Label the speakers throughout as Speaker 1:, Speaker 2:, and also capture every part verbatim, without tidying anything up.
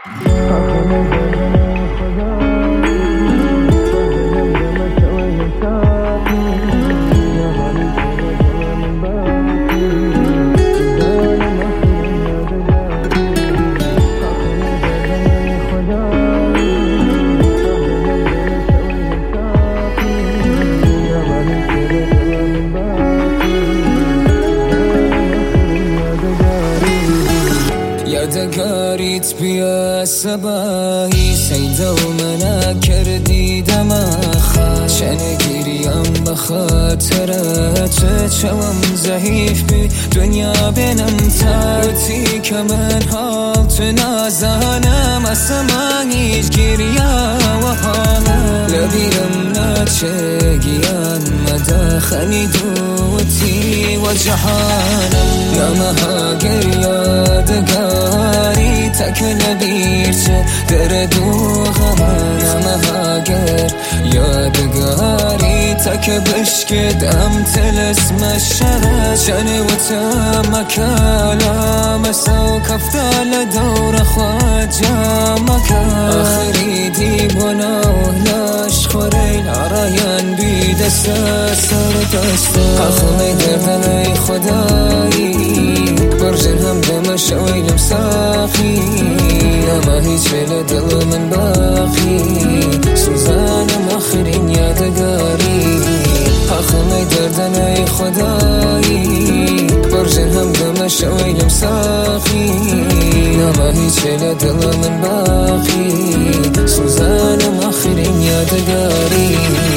Speaker 1: یادگاریت بیا صباحی سیده و منو کردی دماخه چنه گیریم بخاطرت چوم ضعیف بی دنیا بینم تاتی که من حال تو نازانم اصلا هیچ گیریا و حالم لبیرم ناچه گیان مداخلی دوتی و جهانم نامها گریادگاری تک نبیر چه درد و غمان نامها گر یادگاری تک بشکدم تلسم شرد شنه و تم کلام سو کفتال دور خواه جامک آخری دیبونا و لاش خوریل عراین بی دست سر دست آخوی دردن ای خدایی برجن هم دم شویلم ساخی اما هیچ فعل دل من باقی سوزانم آخرین یادگاری آخوی دردن ای خدایی برجن هم دم شویلم ساخی اما هیچ فعل دل من باقی سوزانم آخرین یادگاری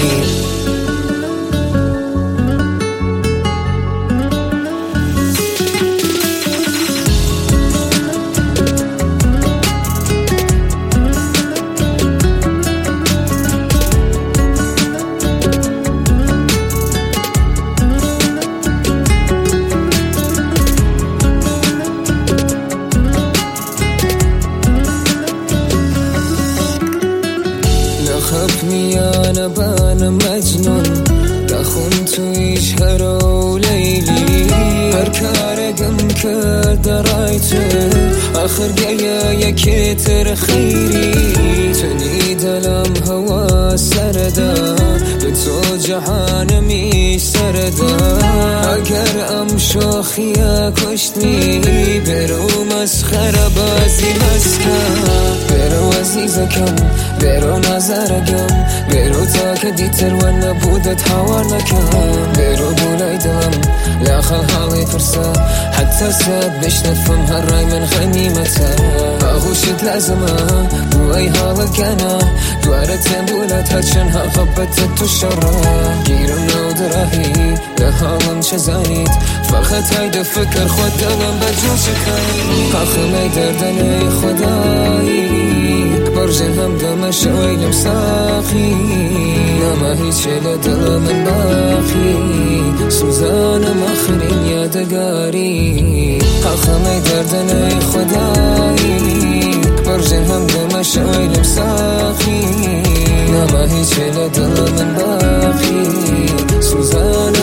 Speaker 1: خفني أنا بان مجنون دخون تويش هرو ليلي هركار قم كدرايته آخر جايا يكتر خيري تني دلم هوا سردا بتو جهانمي سردا اگر ام شوخيا كشتني برو مسخرة بازي مسكا برو عزيزكم برو نظركم برو تاك ديتر وانا بودت حوار نكم برو بولاي دلم لا خل حالي فرصة حتى ساد بش نفهم هالراي من غنيمتها اغوشت لازمة بوي هالك انا دوارتين بولات هاتشنها غبتت تشرا جيرم نو دراهي لهالم شزانيت فخت هيدا فكر خود دلم بجو شكاي قاخمي دردن اي خداي برجن هم دم شويلم ساخي نما هيچ لدل من باقي سوزانم آخرين يادگاري قاخمي دردن اي خداي برجن هم دم شويلم ساخي نما هيچ لدل من باقي سوزانم